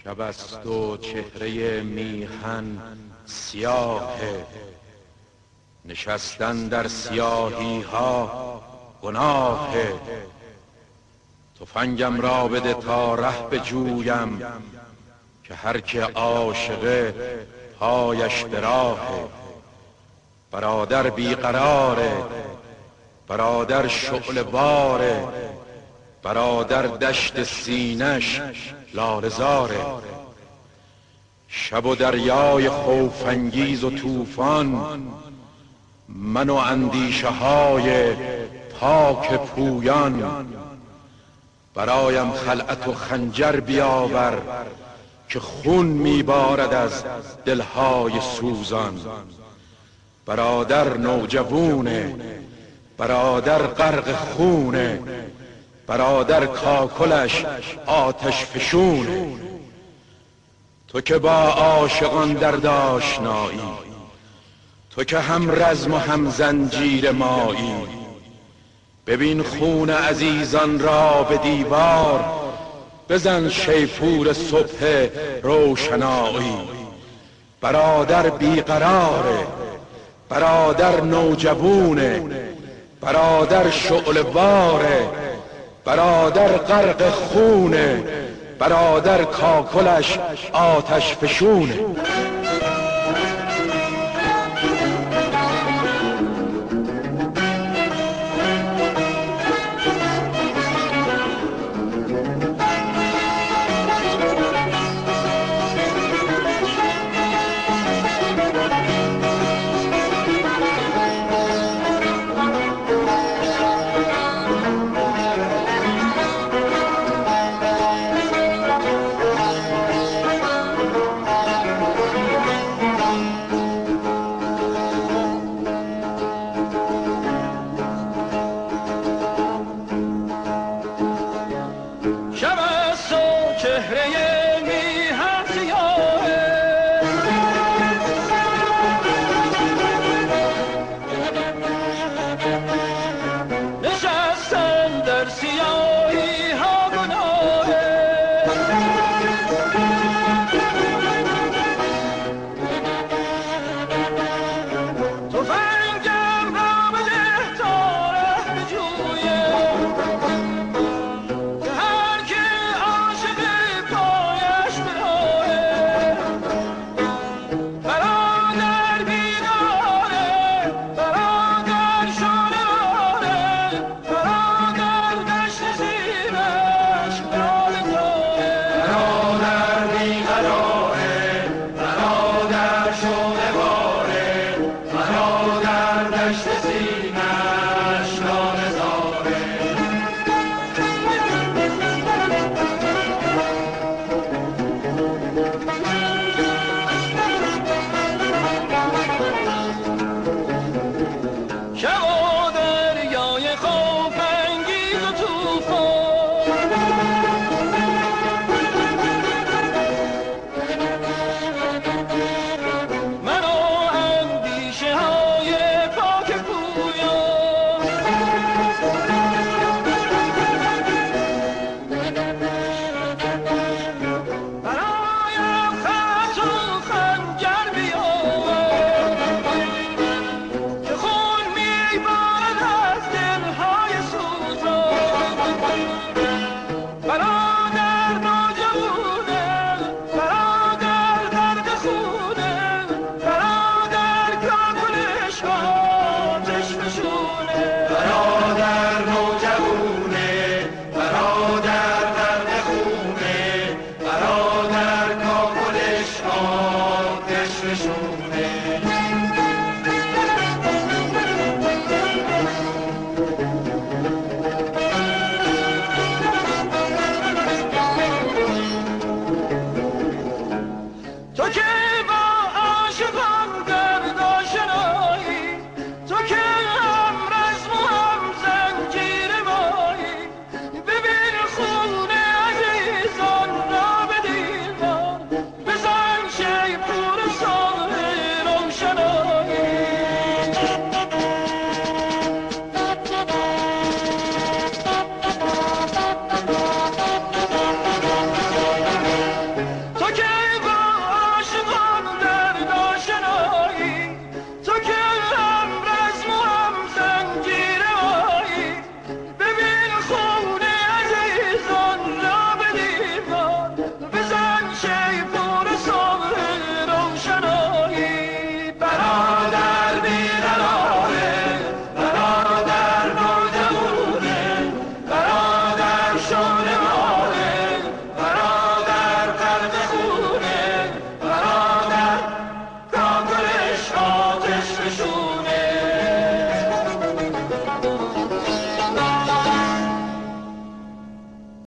شب است و چهره میهن سیاه، نشستن در سیاهی ها گناه. تفنگم را بده تا ره بجویم، که هر که عاشقه پایش به راهه. برادر بیقراره، برادر شعله باره، برادر دشت سینش لاله زاره. شب و دریای خوف‌انگیز و طوفان، من و اندیشه های پاک پویان. برایم خلعت و خنجر بیاور، که خون میبارد از دلهای سوزان. برادر نوجوونه، برادر غرق خونه، برادر کاکلش آتش فشونه. تو که با عاشقان در آشنایی، تو که هم رزم و هم زنجیر مایی. ببین خون عزیزان را به دیوار، بزن شیپور صبح روشنایی. برادر بیقراره، برادر نوجوونه، برادر شعله باره، برادر غرق خونه، برادر کاکلش آتش فشونه. شب است و چهره